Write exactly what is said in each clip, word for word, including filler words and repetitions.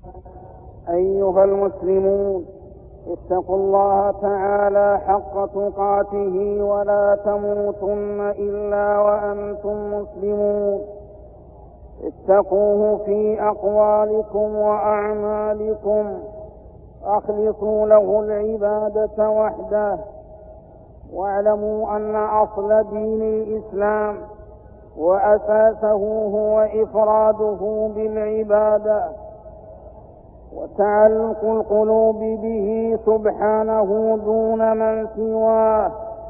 أيها المسلمون، اتقوا الله تعالى حق تقاته ولا تموتن إلا وأنتم مسلمون. اتقوه في أقوالكم وأعمالكم، أخلصوا له العبادة وحده، واعلموا أن أصل دين الإسلام وأساسه هو إفراده بالعبادة وتعلق القلوب به سبحانه دون من سواه.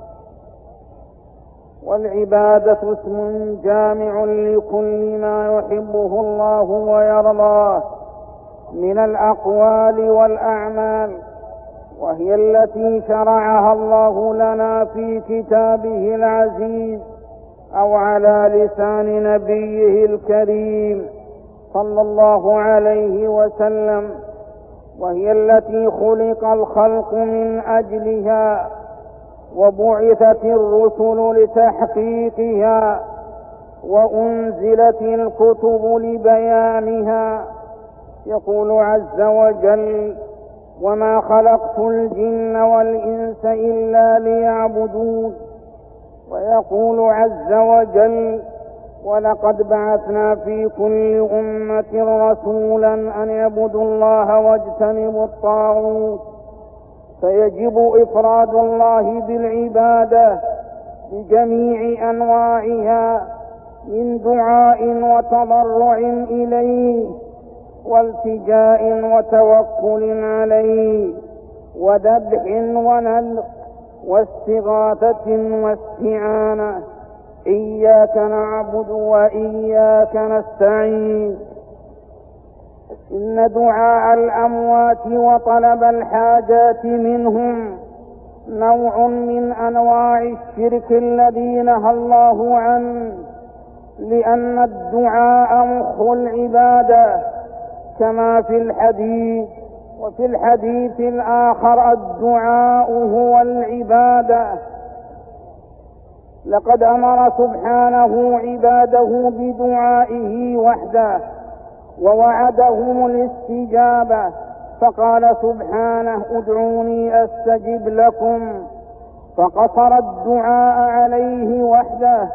والعبادة اسم جامع لكل ما يحبه الله ويرضاه من الأقوال والأعمال، وهي التي شرعها الله لنا في كتابه العزيز أو على لسان نبيه الكريم صلى الله عليه وسلم، وهي التي خلق الخلق من أجلها وبعثت الرسل لتحقيقها وأنزلت الكتب لبيانها. يقول عز وجل: وما خلقت الجن والإنس إلا ليعبدون. ويقول عز وجل: ولقد بعثنا في كل أمة رسولا أن يعبدوا الله واجتنبوا الطاغوت. فيجب إفراد الله بالعبادة بجميع أنواعها من دعاء وتضرع إليه والتجاء وتوكل عليه وذبح ونذر واستغاثة واستعانة. إياك نعبد وإياك نستعين. إن دعاء الأموات وطلب الحاجات منهم نوع من أنواع الشرك الذي نهى الله عنه، لأن الدعاء مخ العبادة كما في الحديث. وفي الحديث الآخر: الدعاء هو العبادة. لقد أمر سبحانه عباده بدعائه وحده ووعدهم الاستجابة، فقال سبحانه: ادعوني أستجب لكم، فقصر الدعاء عليه وحده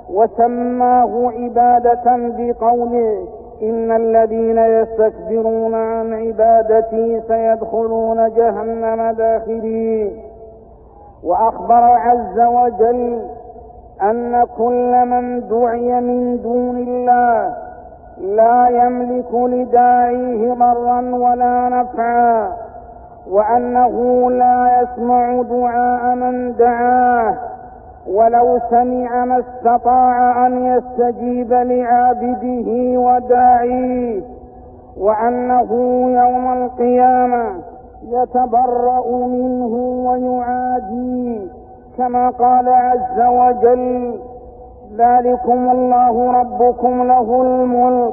وسماه عبادة بقوله: إن الذين يستكبرون عن عبادتي سيدخلون جهنم داخرين. وأخبر عز وجل أن كل من دعي من دون الله لا يملك لداعيه ضرا ولا نفعا، وأنه لا يسمع دعاء من دعاه، ولو سمع ما استطاع أن يستجيب لعابده وداعيه، وأنه يوم القيامة يتبرأ منه ويعاديه، كما قال عز وجل: ذلكم الله ربكم له الملك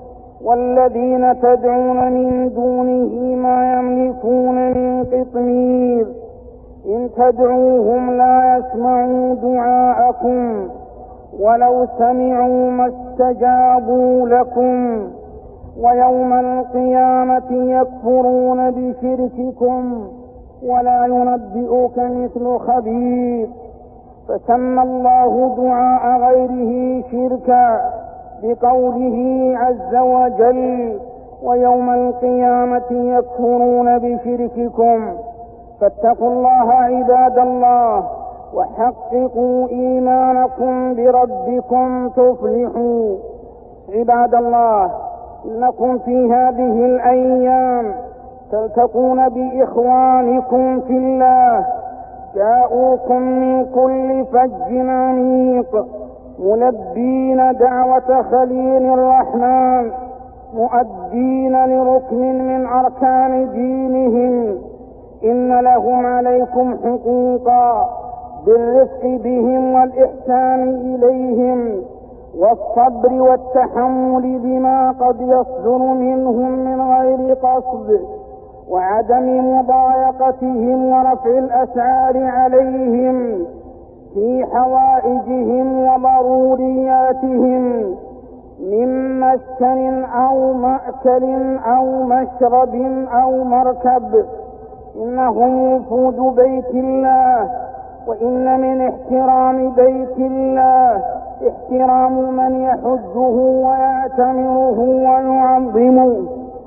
والذين تدعون من دونه ما يملكون من قطمير إن تدعوهم لا يسمعوا دعاءكم ولو سمعوا ما استجابوا لكم ويوم القيامة يكفرون بشرككم ولا ينبئك مثل خبير. فسمى الله دعاء غيره شركا بقوله عز وجل: ويوم القيامة يكفرون بشرككم. فاتقوا الله عباد الله وحققوا إيمانكم بربكم تفلحوا. عباد الله، إنكم في هذه الأيام تلتقون بإخوانكم في الله جاءوكم من كل فج عميق ملبين دعوة خليل الرحمن، مؤدين لركن من أركان دينهم. إن لهم عليكم حقوقا بالرفق بهم والإحسان إليهم والصبر والتحمل بما قد يصدر منهم من غير قصد، وعدم مضايقتهم ورفع الأسعار عليهم في حوائجهم وضرورياتهم. من مسكن أو مأكل أو مشرب أو مركب، إنهم وفود بيت الله، وإن من احترام بيت الله احترام من يحجه ويعتمره ويعظمه،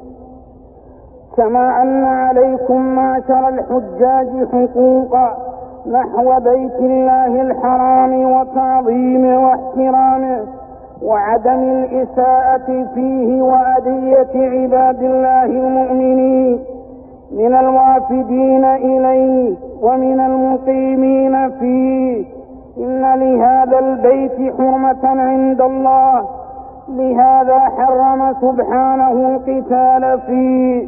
كما أن عليكم معشر الحجاج حقوقا نحو بيت الله الحرام وتعظيمه واحترامه وعدم الإساءة فيه وأذية عباد الله المؤمنين من الوافدين إليه ومن المقيمين فيه. إن لهذا البيت حرمة عند الله، لهذا حرم سبحانه القتال فيه،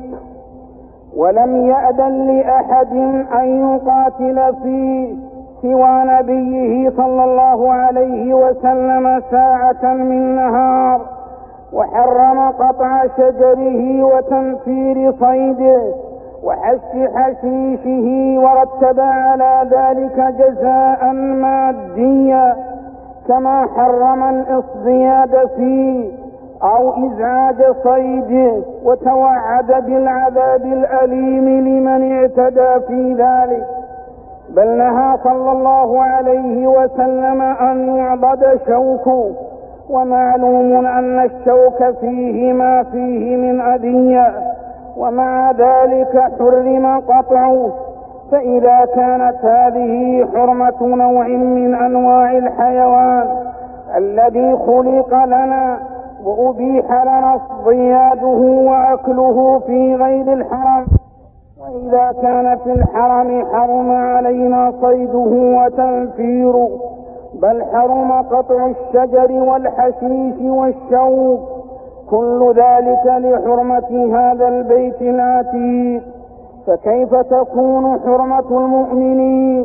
ولم يأذن لأحد أن يقاتل فيه سوى نبيه صلى الله عليه وسلم ساعة من نهار، وحرم قطع شجره وتنفير صيده وحش حشيشه، ورتب على ذلك جزاء ماديا، كما حرم الاصطياد فيه أو إزعاج صيده، وتوعد بالعذاب الأليم لمن اعتدى في ذلك. بل نهى صلى الله عليه وسلم أن يعبد شوكه، ومعلوم أن الشوك فيه ما فيه من أذية، ومع ذلك حرم قطعه. فإذا كانت هذه حرمة نوع من أنواع الحيوان الذي خلق لنا وأبيح لنا اصطياده وأكله في غير الحرم، وإذا كان في الحرم حرم علينا صيده وتنفيره، بل حرم قطع الشجر والحشيش والشوك، كل ذلك لحرمة هذا البيت العتيق. فكيف تكون حرمة المؤمنين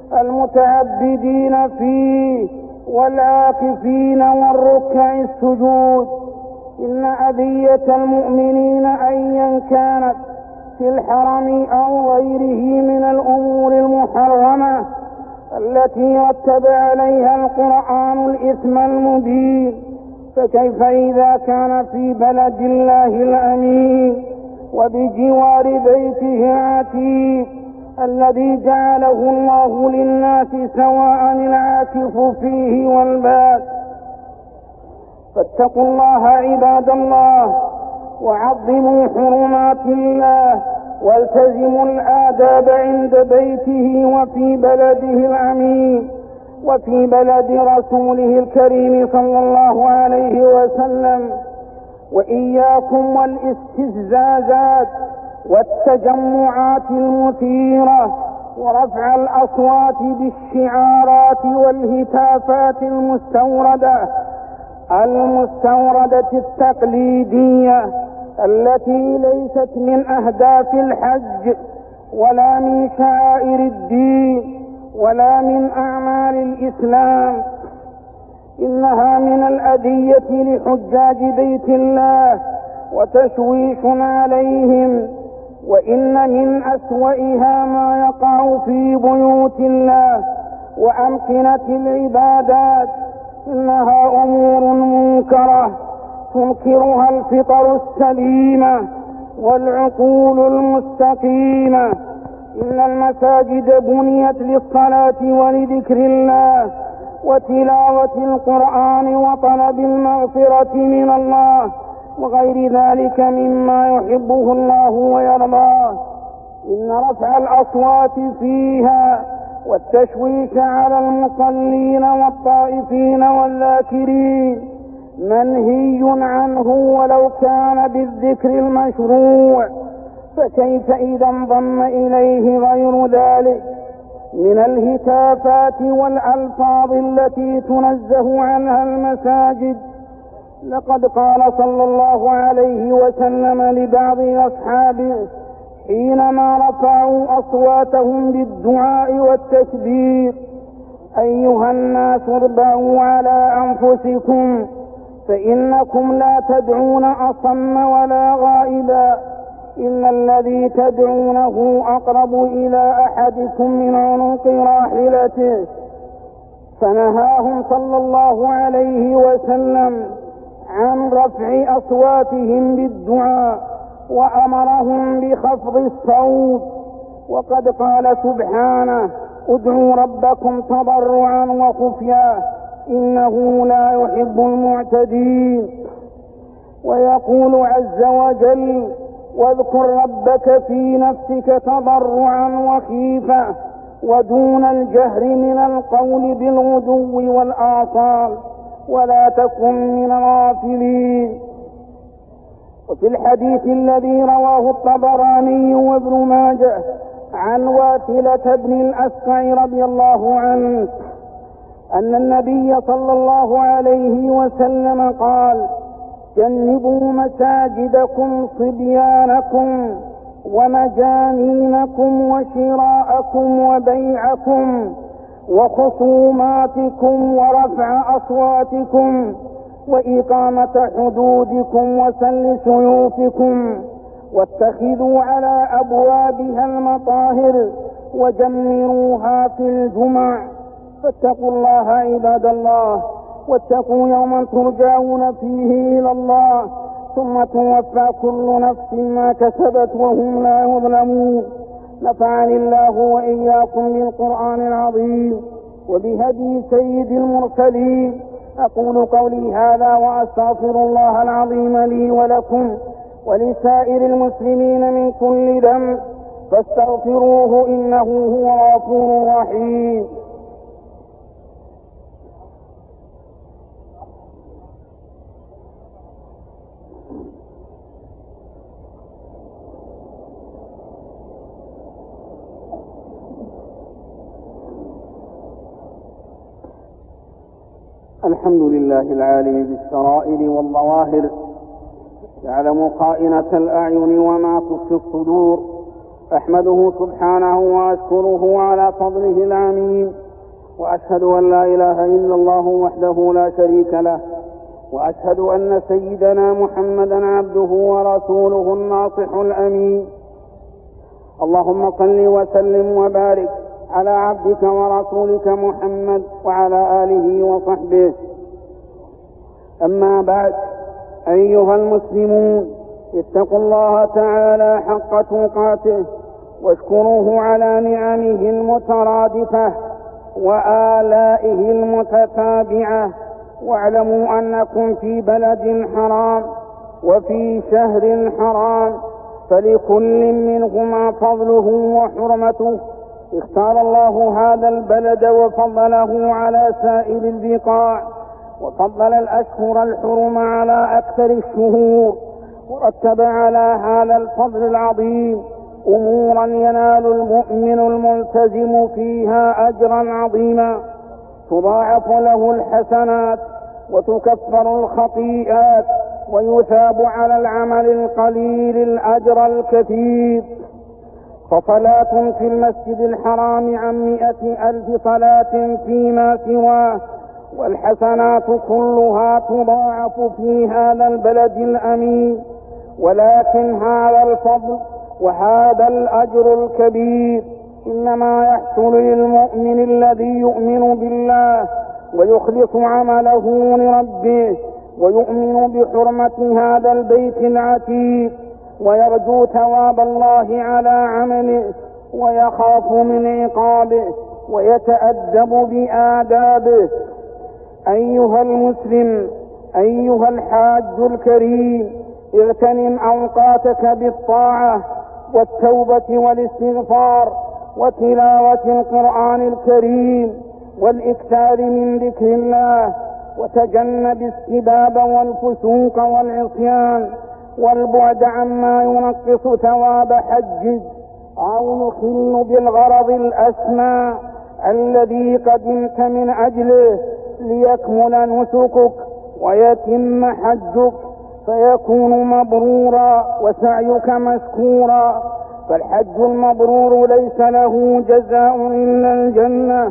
المتعبدين فيه والعاكفين والركع السجود؟ إن أذية المؤمنين أيا كانت في الحرم أو غيره من الأمور المحرمة التي رتب عليها القرآن الإثم المبين، فكيف إذا كان في بلد الله الأمين وبجوار بيته عتيق الذي جعله الله للناس سواء العاكف فيه والباد؟ فاتقوا الله عباد الله، وعظموا حرمات الله، والتزموا الآداب عند بيته وفي بلده الأمين وفي بلد رسوله الكريم صلى الله عليه وسلم. وإياكم والاستفزازات والتجمعات المثيرة ورفع الأصوات بالشعارات والهتافات المستوردة المستوردة التقليدية التي ليست من أهداف الحج ولا من شعائر الدين ولا من أعمال الإسلام. إنها من الأذية لحجاج بيت الله وتشويش عليهم، وإن من أسوأها ما يقع في بيوت الله وأمكنة العبادات. إنها أمور منكرة تنكرها الفطر السليمة والعقول المستقيمة. إن المساجد بنيت للصلاة ولذكر الله وتلاوة القرآن وطلب المغفرة من الله وغير ذلك مما يحبه الله ويرضاه. إن رفع الأصوات فيها والتشويش على المصلين والطائفين والذاكرين منهي عنه ولو كان بالذكر المشروع، فكيف إذا انضم إليه غير ذلك من الهتافات والألفاظ التي تنزه عنها المساجد؟ لقد قال صلى الله عليه وسلم لبعض أصحابه حينما رفعوا أصواتهم بالدعاء والتكبير: أيها الناس اربعوا على أنفسكم فإنكم لا تدعون أصم ولا غائبا، إن الذي تدعونه أقرب إلى أحدكم من عنق راحلته. فنهاهم صلى الله عليه وسلم عن رفع أصواتهم بالدعاء وأمرهم بخفض الصوت. وقد قال سبحانه: ادعوا ربكم تضرعا وخفيا إنه لا يحب المعتدين. ويقول عز وجل: واذكر ربك في نفسك تضرعا وخيفة ودون الجهر من القول بالغدو والآصال ولا تكن من الغافلين. وفي الحديث الذي رواه الطبراني وابن ماجه عن واثلة بن الأسقع رضي الله عنه أن النبي صلى الله عليه وسلم قال: جنبوا مساجدكم صبيانكم ومجانينكم وشراءكم وبيعكم وخصوماتكم ورفع أصواتكم وإقامة حدودكم وسل سيوفكم، واتخذوا على أبوابها المطاهر وجمروها في الجمع. فاتقوا الله عباد الله، واتقوا يوما ترجعون فيه إلى الله ثم توفى كل نفس ما كسبت وهم لا يظلمون. نفعني الله وإياكم بالقرآن العظيم وبهدي سيد المرسلين. أقول قولي هذا وأستغفر الله العظيم لي ولكم ولسائر المسلمين من كل ذنب فاستغفروه إنه هو الغفور الرحيم. الحمد لله العالم بالسرائر والظواهر، يعلم خائنة الأعين وما تخفي الصدور. أحمده سبحانه وأشكره على فضله العميم، وأشهد أن لا إله إلا الله وحده لا شريك له، وأشهد أن سيدنا محمدا عبده ورسوله الناصح الأمين. اللهم صل وسلم وبارك على عبدك ورسولك محمد وعلى آله وصحبه. أما بعد، أيها المسلمون، اتقوا الله تعالى حق تقاته واشكروه على نعمه المترادفة وآلائه المتتابعة، واعلموا أنكم في بلد حرام وفي شهر حرام، فلكل منهما فضله وحرمته. اختار الله هذا البلد وفضله على سائر البقاع، وفضل الأشهر الحرم على أكثر الشهور، ورتب على هذا الفضل العظيم أمورا ينال المؤمن الملتزم فيها أجرا عظيما، تضاعف له الحسنات وتكفر الخطيئات، ويثاب على العمل القليل الأجر الكثير. فصلاة في المسجد الحرام عن مئة ألف صلاة فيما سواه، والحسنات كلها تضاعف في هذا البلد الأمين. ولكن هذا الفضل وهذا الأجر الكبير إنما يحصل للمؤمن الذي يؤمن بالله ويخلص عمله لربه، ويؤمن بحرمة هذا البيت العتيق، ويرجو ثواب الله على عمله، ويخاف من عقابه، ويتأدب بآدابه. أيها المسلم، أيها الحاج الكريم، اغتنم أوقاتك بالطاعة والتوبة والاستغفار وتلاوة القرآن الكريم والإكثار من ذكر الله، وتجنب السباب والفسوق والعصيان، والبعد عما ينقص ثواب حج أو يخل بالغرض الأسمى الذي قدمت من أجله، ليكمل نسكك ويتم حجك فيكون مبرورا وسعيك مشكورا. فالحج المبرور ليس له جزاء إلا الجنة.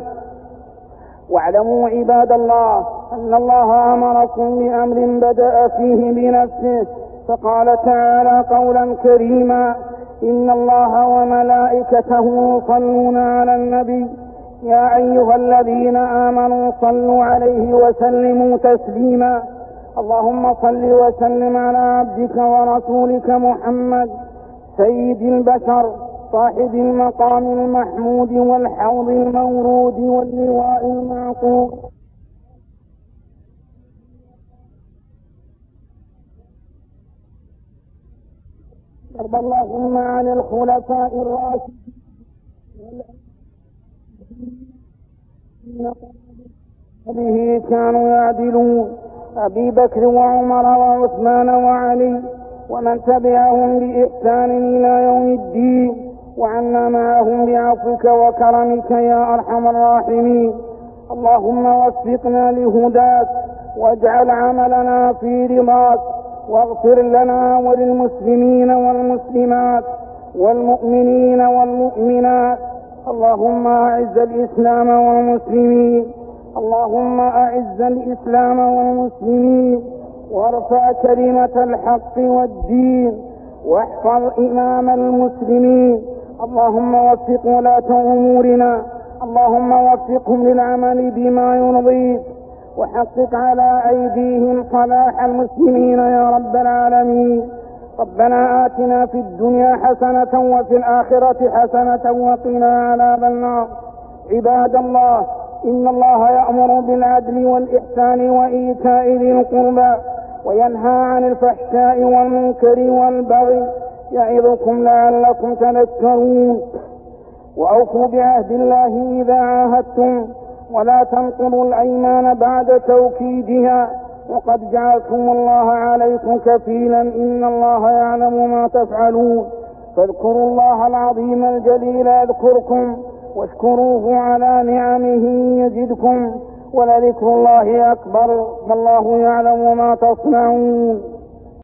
واعلموا عباد الله أن الله أمركم بأمر بدأ فيه بنفسه، فقال تعالى قولا كريما: إن الله وملائكته يصلون على النبي يا أيها الذين آمنوا صلوا عليه وسلموا تسليما. اللهم صل وسلم على عبدك ورسولك محمد سيد البشر صاحب المقام المحمود والحوض المورود واللواء المعقود. وارض اللهم عن الخلفاء الراشدين به كانوا يعدلون أبي بكر وعمر وعثمان وعلي ومن تبعهم بإحسان إلى يوم الدين، وعنا معهم بعفوك وكرمك يا أرحم الراحمين. اللهم وفقنا لهداك واجعل عملنا في رضاك، واغفر لنا وللمسلمين والمسلمات والمؤمنين والمؤمنات. اللهم أعز الإسلام والمسلمين اللهم أعز الإسلام والمسلمين وارفع كلمة الحق والدين، واحفظ إمام المسلمين. اللهم وفق ولاة أمورنا، اللهم وفقهم للعمل بما يرضيك، وحقق على أيديهم صلاح المسلمين يا رب العالمين. ربنا آتنا في الدنيا حسنة وفي الآخرة حسنة وقنا عذاب النار. عباد الله، إن الله يأمر بالعدل والإحسان وإيتاء ذي القربى وينهى عن الفحشاء والمنكر والبغي، يعظكم لعلكم تذكرون. وأوفوا بعهد الله إذا عاهدتم، ولا تنقضوا الأيمان بعد توكيدها، وقد جعلكم الله عليكم كفيلا، إن الله يعلم ما تفعلون. فاذكروا الله العظيم الجليل يذكركم، واشكروه على نعمه يزدكم، ولذكر الله أكبر، والله يعلم ما تصنعون.